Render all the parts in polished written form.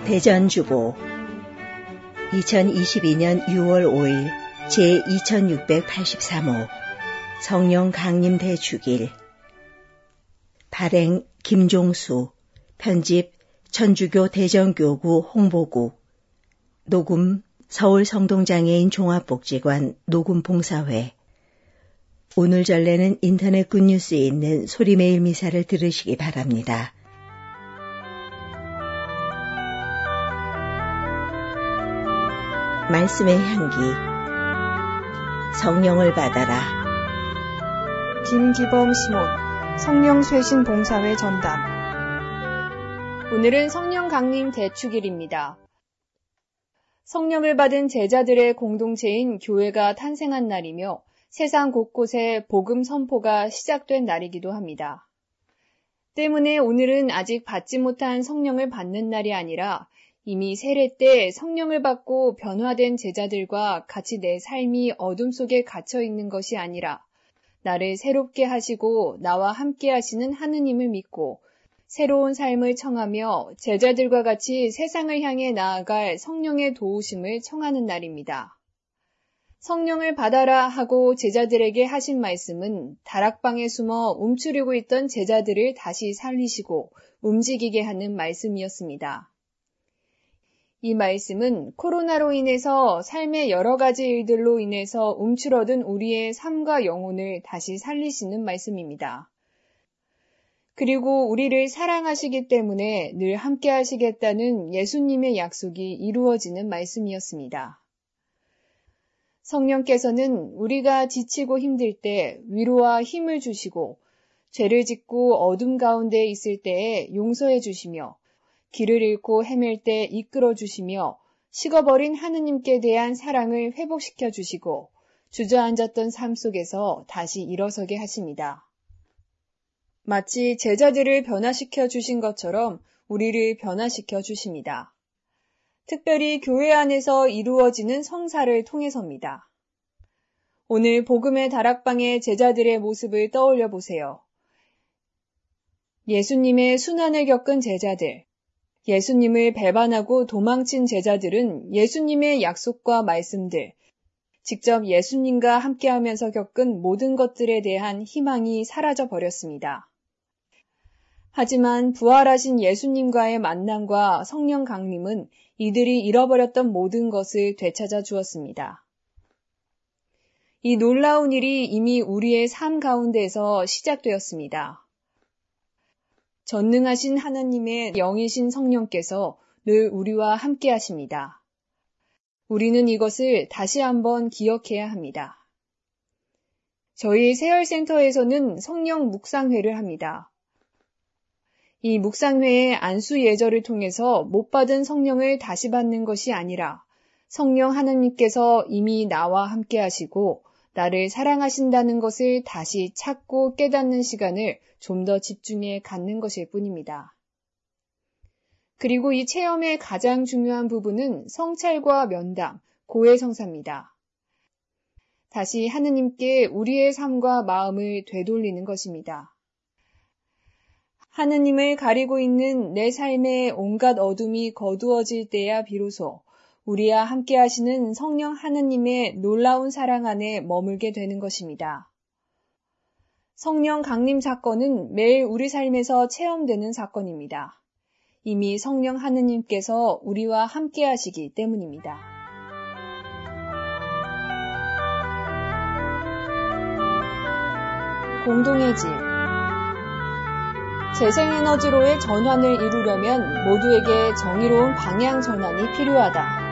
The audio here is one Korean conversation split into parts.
대전주보 2022년 6월 5일 제2683호 성령 강림 대축일 발행 김종수 편집 천주교 대전교구 홍보국 녹음 서울 성동장애인 종합복지관 녹음봉사회. 오늘 전래는 인터넷 굿뉴스에 있는 소리메일 미사를 들으시기 바랍니다. 말씀의 향기 성령을 받아라. 김기범 시몬 성령쇄신 봉사회 전담. 오늘은 성령 강림 대축일입니다. 성령을 받은 제자들의 공동체인 교회가 탄생한 날이며 세상 곳곳에 복음 선포가 시작된 날이기도 합니다. 때문에 오늘은 아직 받지 못한 성령을 받는 날이 아니라 이미 세례 때 성령을 받고 변화된 제자들과 같이 내 삶이 어둠 속에 갇혀 있는 것이 아니라 나를 새롭게 하시고 나와 함께 하시는 하느님을 믿고 새로운 삶을 청하며 제자들과 같이 세상을 향해 나아갈 성령의 도우심을 청하는 날입니다. 성령을 받아라 하고 제자들에게 하신 말씀은 다락방에 숨어 움츠리고 있던 제자들을 다시 살리시고 움직이게 하는 말씀이었습니다. 이 말씀은 코로나로 인해서 삶의 여러 가지 일들로 인해서 움츠러든 우리의 삶과 영혼을 다시 살리시는 말씀입니다. 그리고 우리를 사랑하시기 때문에 늘 함께 하시겠다는 예수님의 약속이 이루어지는 말씀이었습니다. 성령께서는 우리가 지치고 힘들 때 위로와 힘을 주시고 죄를 짓고 어둠 가운데 있을 때에 용서해 주시며 길을 잃고 헤맬 때 이끌어 주시며 식어버린 하느님께 대한 사랑을 회복시켜 주시고 주저앉았던 삶 속에서 다시 일어서게 하십니다. 마치 제자들을 변화시켜 주신 것처럼 우리를 변화시켜 주십니다. 특별히 교회 안에서 이루어지는 성사를 통해서입니다. 오늘 복음의 다락방의 제자들의 모습을 떠올려 보세요. 예수님의 순환을 겪은 제자들, 예수님을 배반하고 도망친 제자들은 예수님의 약속과 말씀들, 직접 예수님과 함께하면서 겪은 모든 것들에 대한 희망이 사라져 버렸습니다. 하지만 부활하신 예수님과의 만남과 성령 강림은 이들이 잃어버렸던 모든 것을 되찾아 주었습니다. 이 놀라운 일이 이미 우리의 삶 가운데에서 시작되었습니다. 전능하신 하나님의 영이신 성령께서 늘 우리와 함께 하십니다. 우리는 이것을 다시 한번 기억해야 합니다. 저희 세열센터에서는 성령 묵상회를 합니다. 이 묵상회의 안수 예절을 통해서 못 받은 성령을 다시 받는 것이 아니라 성령 하나님께서 이미 나와 함께 하시고 나를 사랑하신다는 것을 다시 찾고 깨닫는 시간을 좀 더 집중해 갖는 것일 뿐입니다. 그리고 이 체험의 가장 중요한 부분은 성찰과 면담, 고해성사입니다. 다시 하느님께 우리의 삶과 마음을 되돌리는 것입니다. 하느님을 가리고 있는 내 삶의 온갖 어둠이 거두어질 때야 비로소 우리와 함께 하시는 성령 하느님의 놀라운 사랑 안에 머물게 되는 것입니다. 성령 강림 사건은 매일 우리 삶에서 체험되는 사건입니다. 이미 성령 하느님께서 우리와 함께 하시기 때문입니다. 공동의 집. 재생에너지로의 전환을 이루려면 모두에게 정의로운 방향 전환이 필요하다.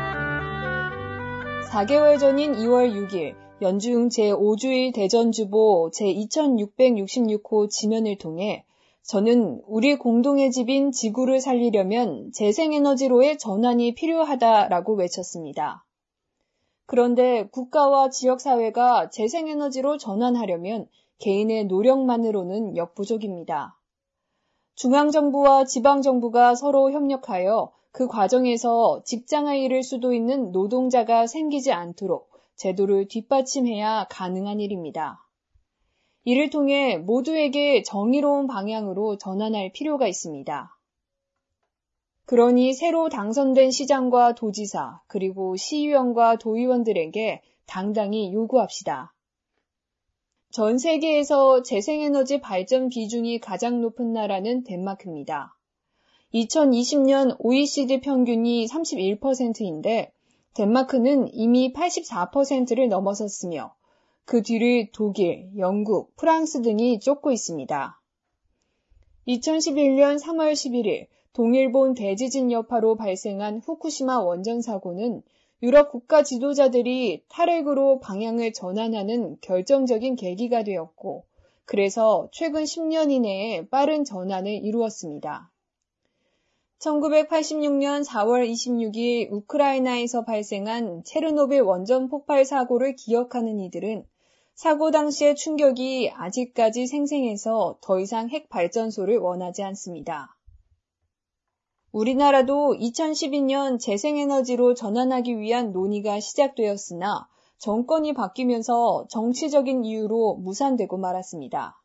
4개월 전인 2월 6일 연중 제5주일 대전주보 제2666호 지면을 통해 저는 우리 공동의 집인 지구를 살리려면 재생에너지로의 전환이 필요하다라고 외쳤습니다. 그런데 국가와 지역사회가 재생에너지로 전환하려면 개인의 노력만으로는 역부족입니다. 중앙정부와 지방정부가 서로 협력하여 그 과정에서 직장을 잃을 수도 있는 노동자가 생기지 않도록 제도를 뒷받침해야 가능한 일입니다. 이를 통해 모두에게 정의로운 방향으로 전환할 필요가 있습니다. 그러니 새로 당선된 시장과 도지사, 그리고 시의원과 도의원들에게 당당히 요구합시다. 전 세계에서 재생에너지 발전 비중이 가장 높은 나라는 덴마크입니다. 2020년 OECD 평균이 31%인데 덴마크는 이미 84%를 넘어섰으며 그 뒤를 독일, 영국, 프랑스 등이 쫓고 있습니다. 2011년 3월 11일 동일본 대지진 여파로 발생한 후쿠시마 원전 사고는 유럽 국가 지도자들이 탈핵으로 방향을 전환하는 결정적인 계기가 되었고, 그래서 최근 10년 이내에 빠른 전환을 이루었습니다. 1986년 4월 26일 우크라이나에서 발생한 체르노빌 원전 폭발 사고를 기억하는 이들은 사고 당시의 충격이 아직까지 생생해서 더 이상 핵 발전소를 원하지 않습니다. 우리나라도 2012년 재생에너지로 전환하기 위한 논의가 시작되었으나 정권이 바뀌면서 정치적인 이유로 무산되고 말았습니다.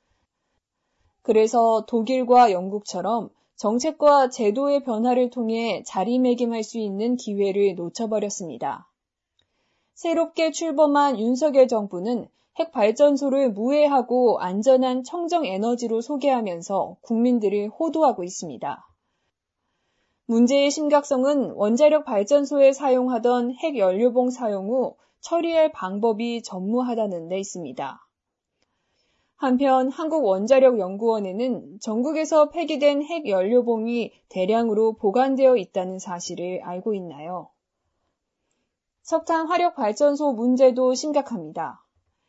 그래서 독일과 영국처럼 정책과 제도의 변화를 통해 자리매김할 수 있는 기회를 놓쳐버렸습니다. 새롭게 출범한 윤석열 정부는 핵 발전소를 무해하고 안전한 청정에너지로 소개하면서 국민들을 호도하고 있습니다. 문제의 심각성은 원자력 발전소에 사용하던 핵연료봉 사용 후 처리할 방법이 전무하다는 데 있습니다. 한편 한국원자력연구원에는 전국에서 폐기된 핵연료봉이 대량으로 보관되어 있다는 사실을 알고 있나요? 석탄 화력발전소 문제도 심각합니다.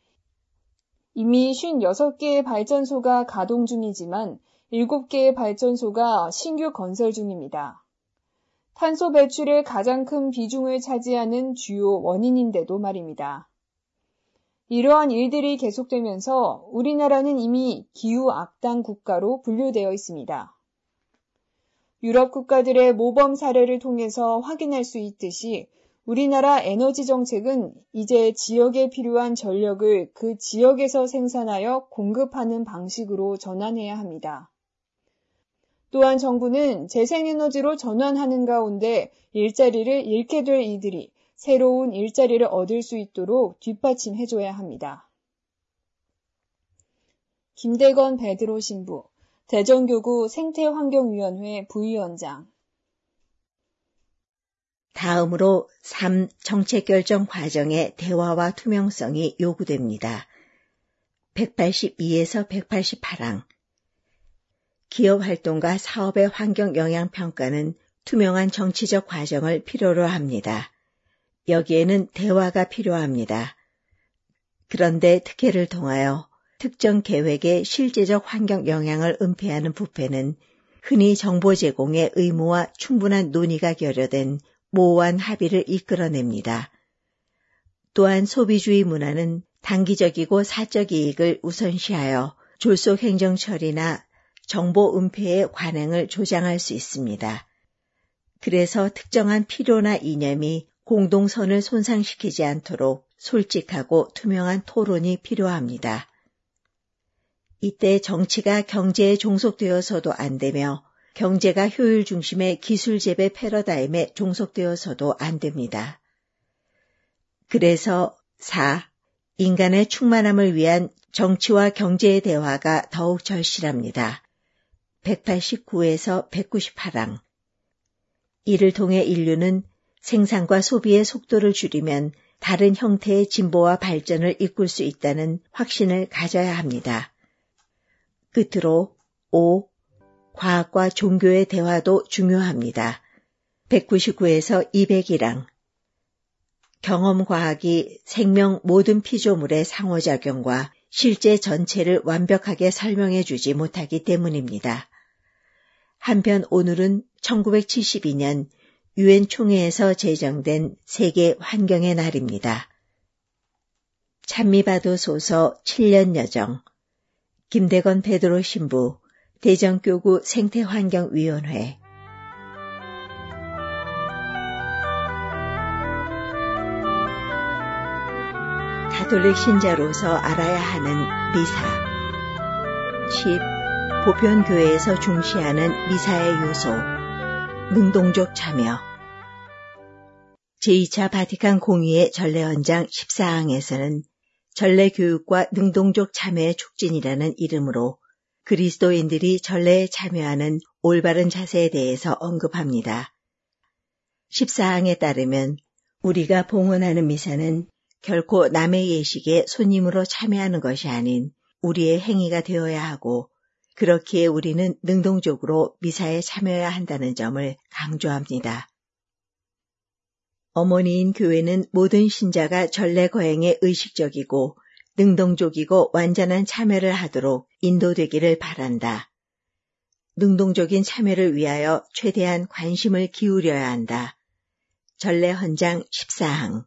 이미 56개의 발전소가 가동 중이지만 7개의 발전소가 신규 건설 중입니다. 탄소 배출의 가장 큰 비중을 차지하는 주요 원인인데도 말입니다. 이러한 일들이 계속되면서 우리나라는 이미 기후 악당 국가로 분류되어 있습니다. 유럽 국가들의 모범 사례를 통해서 확인할 수 있듯이 우리나라 에너지 정책은 이제 지역에 필요한 전력을 그 지역에서 생산하여 공급하는 방식으로 전환해야 합니다. 또한 정부는 재생에너지로 전환하는 가운데 일자리를 잃게 될 이들이 새로운 일자리를 얻을 수 있도록 뒷받침해줘야 합니다. 김대건 베드로 신부, 대전교구 생태환경위원회 부위원장. 다음으로 3. 정책결정 과정의 대화와 투명성이 요구됩니다. 182에서 188항. 기업 활동과 사업의 환경 영향 평가는 투명한 정치적 과정을 필요로 합니다. 여기에는 대화가 필요합니다. 그런데 특혜를 통하여 특정 계획의 실제적 환경 영향을 은폐하는 부패는 흔히 정보 제공의 의무와 충분한 논의가 결여된 모호한 합의를 이끌어냅니다. 또한 소비주의 문화는 단기적이고 사적 이익을 우선시하여 졸속 행정 처리나 정보 은폐의 관행을 조장할 수 있습니다. 그래서 특정한 필요나 이념이 공동선을 손상시키지 않도록 솔직하고 투명한 토론이 필요합니다. 이때 정치가 경제에 종속되어서도 안 되며 경제가 효율 중심의 기술 재배 패러다임에 종속되어서도 안 됩니다. 그래서 4. 인간의 충만함을 위한 정치와 경제의 대화가 더욱 절실합니다. 189에서 198항. 이를 통해 인류는 생산과 소비의 속도를 줄이면 다른 형태의 진보와 발전을 이끌 수 있다는 확신을 가져야 합니다. 끝으로 5. 과학과 종교의 대화도 중요합니다. 199에서 201항. 경험과학이 생명 모든 피조물의 상호작용과 실제 전체를 완벽하게 설명해주지 못하기 때문입니다. 한편 오늘은 1972년 유엔 총회에서 제정된 세계 환경의 날입니다. 찬미받으소서 7년 여정. 김대건 베드로 신부, 대전교구 생태환경위원회. 가톨릭 신자로서 알아야 하는 미사. 10. 보편교회에서 중시하는 미사의 요소. 능동적 참여. 제2차 바티칸 공의회 전례헌장 14항에서는 전례교육과 능동적 참여의 촉진이라는 이름으로 그리스도인들이 전례에 참여하는 올바른 자세에 대해서 언급합니다. 14항에 따르면 우리가 봉헌하는 미사는 결코 남의 예식에 손님으로 참여하는 것이 아닌 우리의 행위가 되어야 하고 그렇기에 우리는 능동적으로 미사에 참여해야 한다는 점을 강조합니다. 어머니인 교회는 모든 신자가 전례 거행에 의식적이고 능동적이고 완전한 참여를 하도록 인도되기를 바란다. 능동적인 참여를 위하여 최대한 관심을 기울여야 한다. 전례헌장 14항.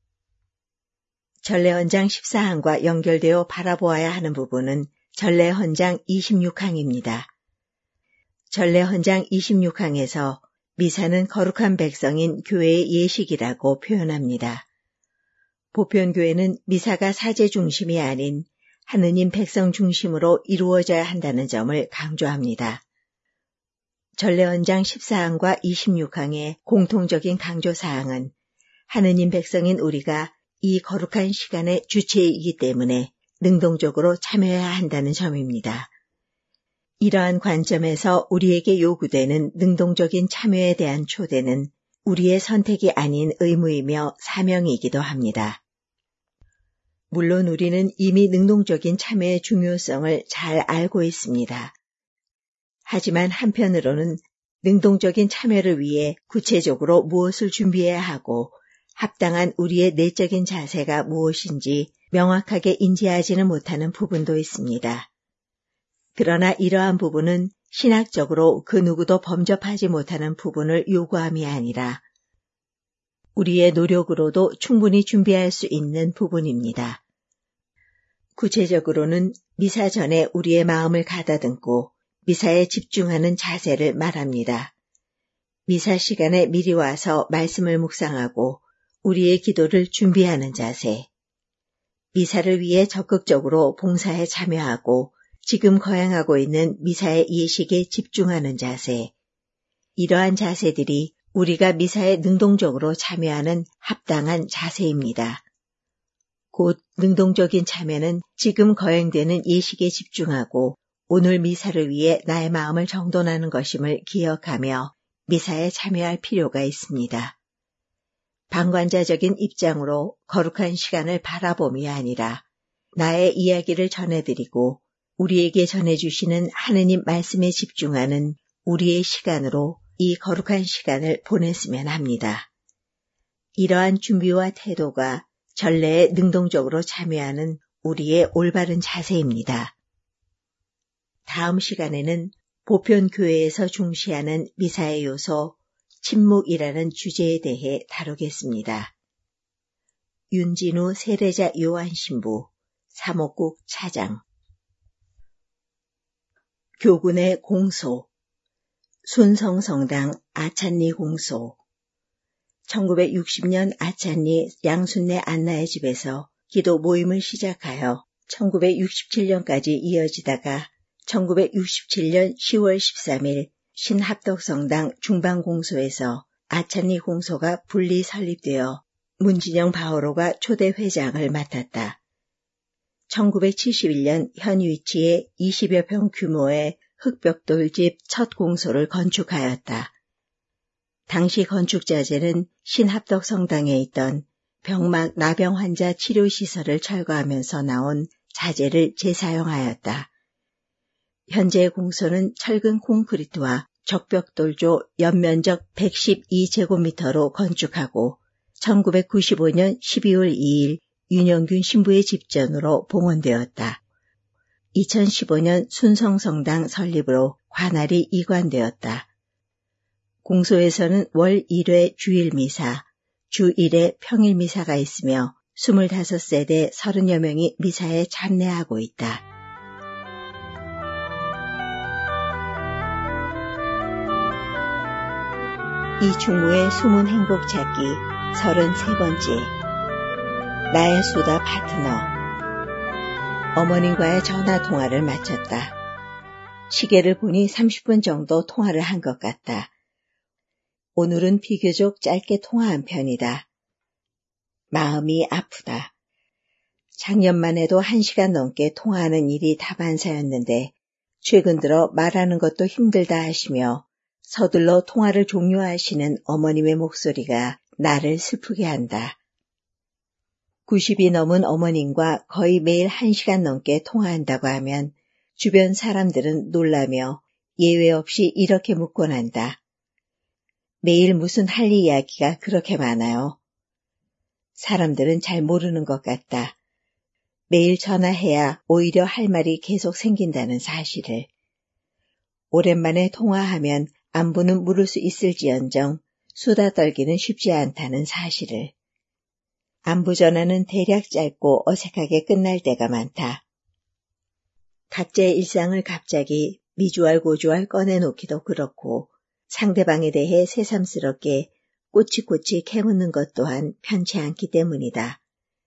전례헌장 14항과 연결되어 바라보아야 하는 부분은 전례헌장 26항입니다. 전례헌장 26항에서 미사는 거룩한 백성인 교회의 예식이라고 표현합니다. 보편교회는 미사가 사제 중심이 아닌 하느님 백성 중심으로 이루어져야 한다는 점을 강조합니다. 전례헌장 14항과 26항의 공통적인 강조사항은 하느님 백성인 우리가 이 거룩한 시간의 주체이기 때문에 능동적으로 참여해야 한다는 점입니다. 이러한 관점에서 우리에게 요구되는 능동적인 참여에 대한 초대는 우리의 선택이 아닌 의무이며 사명이기도 합니다. 물론 우리는 이미 능동적인 참여의 중요성을 잘 알고 있습니다. 하지만 한편으로는 능동적인 참여를 위해 구체적으로 무엇을 준비해야 하고 합당한 우리의 내적인 자세가 무엇인지 명확하게 인지하지는 못하는 부분도 있습니다. 그러나 이러한 부분은 신학적으로 그 누구도 범접하지 못하는 부분을 요구함이 아니라 우리의 노력으로도 충분히 준비할 수 있는 부분입니다. 구체적으로는 미사 전에 우리의 마음을 가다듬고 미사에 집중하는 자세를 말합니다. 미사 시간에 미리 와서 말씀을 묵상하고 우리의 기도를 준비하는 자세. 미사를 위해 적극적으로 봉사에 참여하고 지금 거행하고 있는 미사의 예식에 집중하는 자세. 이러한 자세들이 우리가 미사에 능동적으로 참여하는 합당한 자세입니다. 곧 능동적인 참여는 지금 거행되는 예식에 집중하고 오늘 미사를 위해 나의 마음을 정돈하는 것임을 기억하며 미사에 참여할 필요가 있습니다. 방관자적인 입장으로 거룩한 시간을 바라봄이 아니라 나의 이야기를 전해드리고 우리에게 전해주시는 하느님 말씀에 집중하는 우리의 시간으로 이 거룩한 시간을 보냈으면 합니다. 이러한 준비와 태도가 전례에 능동적으로 참여하는 우리의 올바른 자세입니다. 다음 시간에는 보편교회에서 중시하는 미사의 요소 침묵이라는 주제에 대해 다루겠습니다. 윤진우 세례자 요한신부 사목국 차장. 교군의 공소. 순성성당 아찬리 공소. 1960년 아찬리 양순례 안나의 집에서 기도 모임을 시작하여 1967년까지 이어지다가 1967년 10월 13일 신합덕성당 중방공소에서 아찬리 공소가 분리 설립되어 문진영 바오로가 초대 회장을 맡았다. 1971년 현 위치에 20여 평 규모의 흑벽돌집 첫 공소를 건축하였다. 당시 건축자재는 신합덕성당에 있던 병막 나병 환자 치료시설을 철거하면서 나온 자재를 재사용하였다. 현재 공소는 철근 콘크리트와 적벽돌조 연면적 112제곱미터로 건축하고 1995년 12월 2일 윤영균 신부의 집전으로 봉헌되었다. 2015년 순성성당 설립으로 관할이 이관되었다. 공소에서는 월 1회 주일미사, 주 1회 평일미사가 있으며 25세대 30여 명이 미사에 참여하고 있다. 이충무의 숨은 행복 찾기 33번째. 나의 수다 파트너. 어머님과의 전화 통화를 마쳤다. 시계를 보니 30분 정도 통화를 한 것 같다. 오늘은 비교적 짧게 통화한 편이다. 마음이 아프다. 작년만 해도 1시간 넘게 통화하는 일이 다반사였는데 최근 들어 말하는 것도 힘들다 하시며 서둘러 통화를 종료하시는 어머님의 목소리가 나를 슬프게 한다. 90이 넘은 어머님과 거의 매일 1시간 넘게 통화한다고 하면 주변 사람들은 놀라며 예외 없이 이렇게 묻곤 한다. 매일 무슨 할 이야기가 그렇게 많아요? 사람들은 잘 모르는 것 같다. 매일 전화해야 오히려 할 말이 계속 생긴다는 사실을. 오랜만에 통화하면 안부는 물을 수 있을지언정 수다 떨기는 쉽지 않다는 사실을. 안부 전화는 대략 짧고 어색하게 끝날 때가 많다. 각자의 일상을 갑자기 미주알고주알 꺼내놓기도 그렇고 상대방에 대해 새삼스럽게 꼬치꼬치 캐묻는 것 또한 편치 않기 때문이다.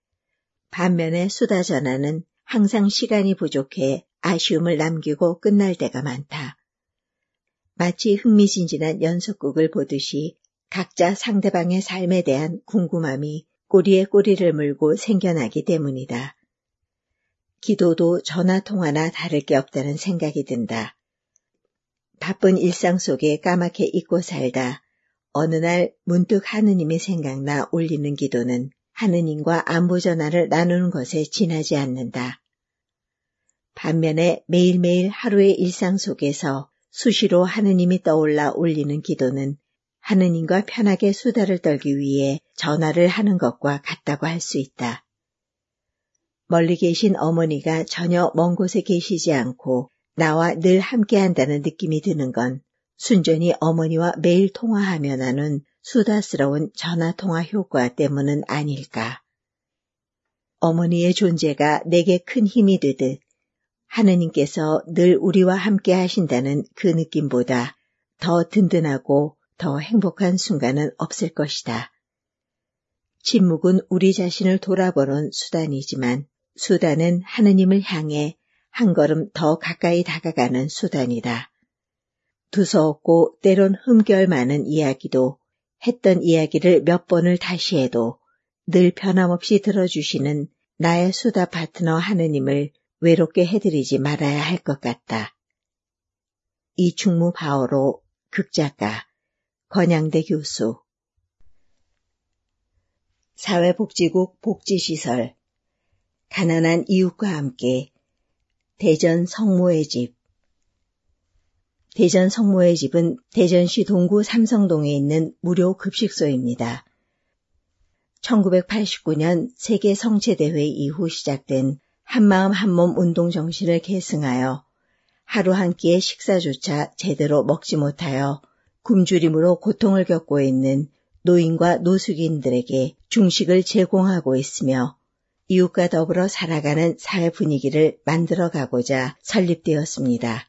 반면에 수다 전화는 항상 시간이 부족해 아쉬움을 남기고 끝날 때가 많다. 마치 흥미진진한 연속극을 보듯이 각자 상대방의 삶에 대한 궁금함이 꼬리에 꼬리를 물고 생겨나기 때문이다. 기도도 전화통화나 다를 게 없다는 생각이 든다. 바쁜 일상 속에 까맣게 잊고 살다 어느 날 문득 하느님이 생각나 올리는 기도는 하느님과 안부 전화를 나누는 것에 지나지 않는다. 반면에 매일매일 하루의 일상 속에서 수시로 하느님이 떠올라 올리는 기도는 하느님과 편하게 수다를 떨기 위해 전화를 하는 것과 같다고 할 수 있다. 멀리 계신 어머니가 전혀 먼 곳에 계시지 않고 나와 늘 함께한다는 느낌이 드는 건 순전히 어머니와 매일 통화하며 나눈 수다스러운 전화통화 효과 때문은 아닐까. 어머니의 존재가 내게 큰 힘이 되듯 하느님께서 늘 우리와 함께 하신다는 그 느낌보다 더 든든하고 더 행복한 순간은 없을 것이다. 침묵은 우리 자신을 돌아보는 수단이지만 수단은 하느님을 향해 한 걸음 더 가까이 다가가는 수단이다. 두서없고 때론 흠결 많은 이야기도 했던 이야기를 몇 번을 다시 해도 늘 변함없이 들어주시는 나의 수다 파트너 하느님을 외롭게 해드리지 말아야 할 것 같다. 이충무 바오로 극작가, 건양대 교수. 사회복지국 복지시설, 가난한 이웃과 함께 대전 성모의 집. 대전 성모의 집은 대전시 동구 삼성동에 있는 무료 급식소입니다. 1989년 세계 성체대회 이후 시작된 한마음 한몸 운동 정신을 계승하여 하루 한 끼의 식사조차 제대로 먹지 못하여 굶주림으로 고통을 겪고 있는 노인과 노숙인들에게 중식을 제공하고 있으며 이웃과 더불어 살아가는 사회 분위기를 만들어가고자 설립되었습니다.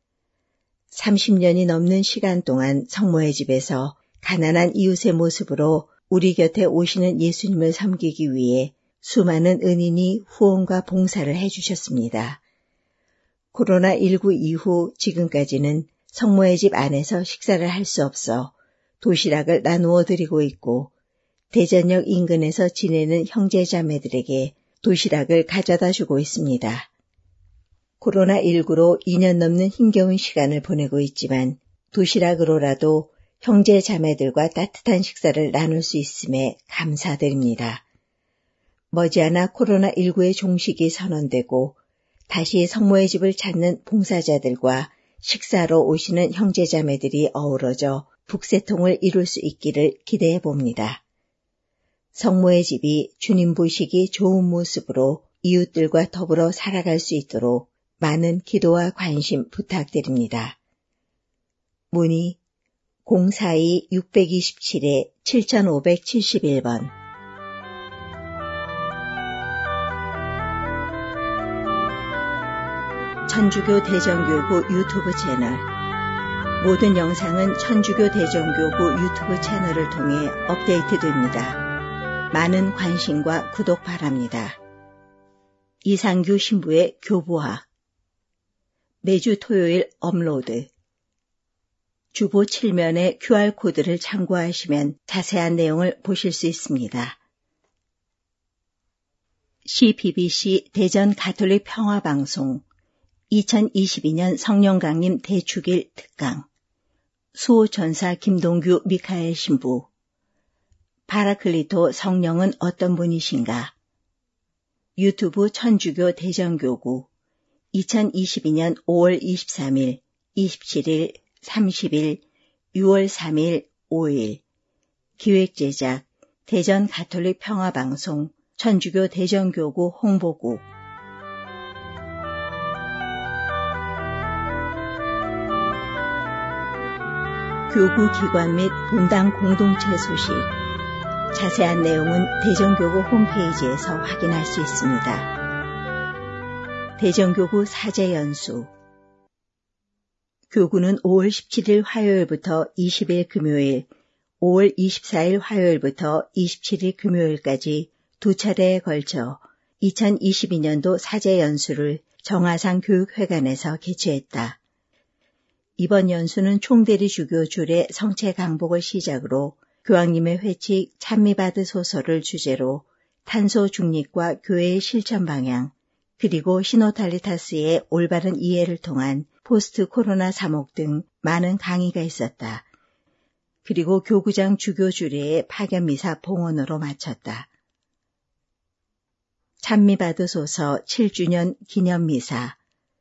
30년이 넘는 시간 동안 성모의 집에서 가난한 이웃의 모습으로 우리 곁에 오시는 예수님을 섬기기 위해 수많은 은인이 후원과 봉사를 해주셨습니다. 코로나19 이후 지금까지는 성모의 집 안에서 식사를 할 수 없어 도시락을 나누어 드리고 있고 대전역 인근에서 지내는 형제자매들에게 도시락을 가져다 주고 있습니다. 코로나19로 2년 넘는 힘겨운 시간을 보내고 있지만 도시락으로라도 형제자매들과 따뜻한 식사를 나눌 수 있음에 감사드립니다. 머지않아 코로나19의 종식이 선언되고 다시 성모의 집을 찾는 봉사자들과 식사로 오시는 형제자매들이 어우러져 북새통을 이룰 수 있기를 기대해 봅니다. 성모의 집이 주님 보시기 좋은 모습으로 이웃들과 더불어 살아갈 수 있도록 많은 기도와 관심 부탁드립니다. 문의 042-627-7571번. 천주교 대전교구 유튜브 채널. 모든 영상은 천주교 대전교구 유튜브 채널을 통해 업데이트됩니다. 많은 관심과 구독 바랍니다. 이상규 신부의 교보학. 매주 토요일 업로드. 주보 7면의 QR코드를 참고하시면 자세한 내용을 보실 수 있습니다. CBBC 대전 가톨릭 평화방송 2022년 성령 강림 대축일 특강 수호 전사 김동규 미카엘 신부 파라클리토 성령은 어떤 분이신가 유튜브 천주교 대전교구 2022년 5월 23일, 27일, 30일, 6월 3일, 5일 기획제작 대전 가톨릭 평화방송 천주교 대전교구 홍보국 교구 기관 및 본당 공동체 소식 자세한 내용은 대전교구 홈페이지에서 확인할 수 있습니다. 대전교구 사제연수 교구는 5월 17일 화요일부터 20일 금요일, 5월 24일 화요일부터 27일 금요일까지 두 차례에 걸쳐 2022년도 사제연수를 정화상 교육회관에서 개최했다. 이번 연수는 총대리 주교 줄의 성체 강복을 시작으로 교황님의 회칙 찬미받으소서를 주제로 탄소 중립과 교회의 실천 방향, 그리고 시노탈리타스의 올바른 이해를 통한 포스트 코로나 사목 등 많은 강의가 있었다. 그리고 교구장 주교 주례의 파견미사 봉헌으로 마쳤다. 찬미받으소서 7주년 기념미사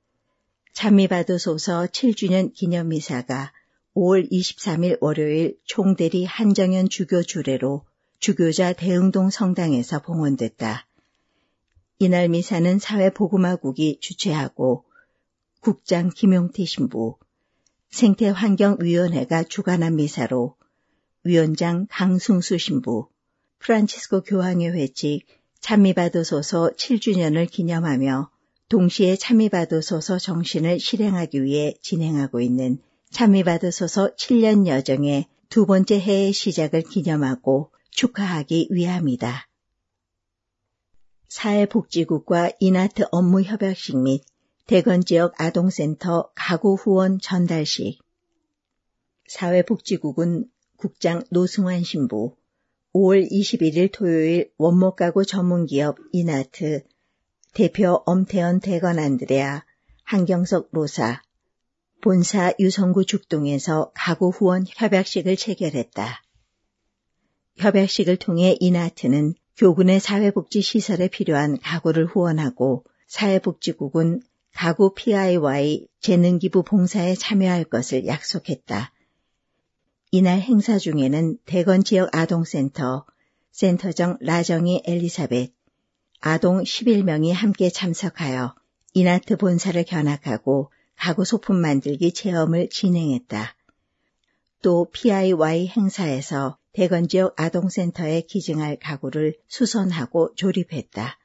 찬미받으소서 7주년 기념미사가 5월 23일 월요일 총대리 한정현 주교 주례로 주교자 대흥동 성당에서 봉헌됐다. 이날 미사는 사회복음화국이 주최하고 국장 김용태 신부, 생태환경위원회가 주관한 미사로 위원장 강승수 신부, 프란치스코 교황의 회칙 찬미받으소서 7주년을 기념하며 동시에 찬미받으소서 정신을 실행하기 위해 진행하고 있는 찬미받으소서 7년 여정의 두 번째 해의 시작을 기념하고 축하하기 위함이다. 사회복지국과 이나트 업무협약식 및 대건지역 아동센터 가구 후원 전달식 사회복지국은 국장 노승환 신부 5월 21일 토요일 원목가구 전문기업 이나트 대표 엄태연 대건 안드레아 한경석 로사 본사 유성구 죽동에서 가구 후원 협약식을 체결했다. 협약식을 통해 이나트는 교군의 사회복지 시설에 필요한 가구를 후원하고 사회복지국은 가구 PIY 재능기부 봉사에 참여할 것을 약속했다. 이날 행사 중에는 대건 지역 아동센터, 센터장 라정이 엘리사벳, 아동 11명이 함께 참석하여 이나트 본사를 견학하고 가구 소품 만들기 체험을 진행했다. 또 PIY 행사에서 대건 지역 아동센터에 기증할 가구를 수선하고 조립했다.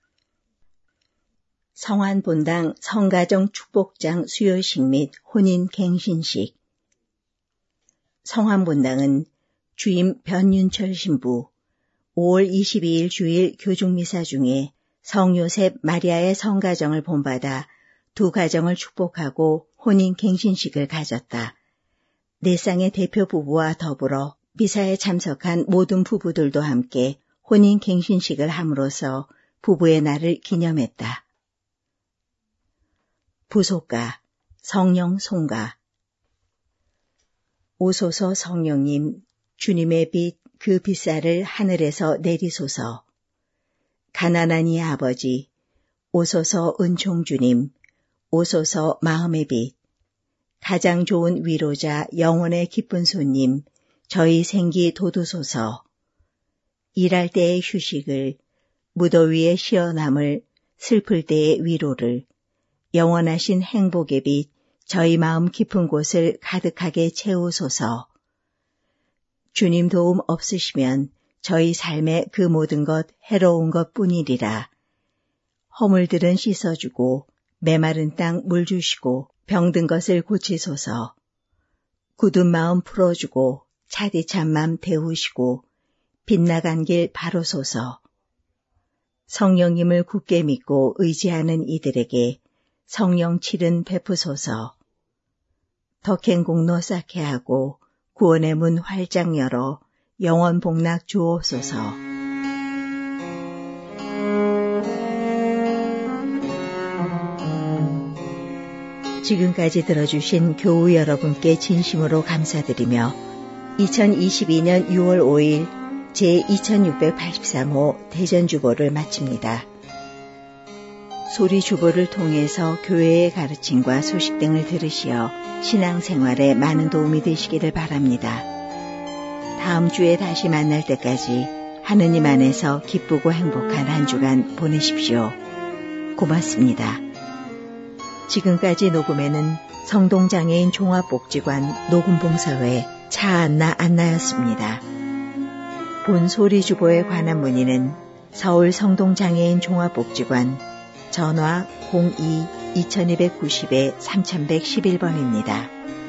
성안본당 성가정 축복장 수요식 및 혼인 갱신식 성안본당은 주임 변윤철 신부 5월 22일 주일 교중미사 중에 성요셉 마리아의 성가정을 본받아 두 가정을 축복하고 혼인 갱신식을 가졌다. 네 쌍의 대표 부부와 더불어 미사에 참석한 모든 부부들도 함께 혼인 갱신식을 함으로써 부부의 날을 기념했다. 부속가, 성령 송가 오소서 성령님, 주님의 빛 그 빛살을 하늘에서 내리소서. 가난한 이 아버지, 오소서 은총주님, 오소서 마음의 빛, 가장 좋은 위로자 영혼의 기쁜 손님, 저희 생기 돋우소서. 일할 때의 휴식을, 무더위의 시원함을, 슬플 때의 위로를, 영원하신 행복의 빛, 저희 마음 깊은 곳을 가득하게 채우소서. 주님 도움 없으시면 저희 삶의 그 모든 것 해로운 것 뿐이리라. 허물들은 씻어주고 메마른 땅 물 주시고 병든 것을 고치소서. 굳은 마음 풀어주고 차디찬 맘 데우시고 빗나간 길 바로소서. 성령님을 굳게 믿고 의지하는 이들에게 성령 칠은 베푸소서. 덕행 공로 쌓게 하고 구원의 문 활짝 열어 영원 복락 주옵소서. 지금까지 들어주신 교우 여러분께 진심으로 감사드리며 2022년 6월 5일 제2683호 대전주보를 마칩니다. 소리주보를 통해서 교회의 가르침과 소식 등을 들으시어 신앙생활에 많은 도움이 되시기를 바랍니다. 다음 주에 다시 만날 때까지 하느님 안에서 기쁘고 행복한 한 주간 보내십시오. 고맙습니다. 지금까지 녹음에는 성동장애인 종합복지관 녹음봉사회 차안나였습니다. 본 소리주보에 관한 문의는 서울 성동장애인 종합복지관 전화 02-2290-3111번입니다.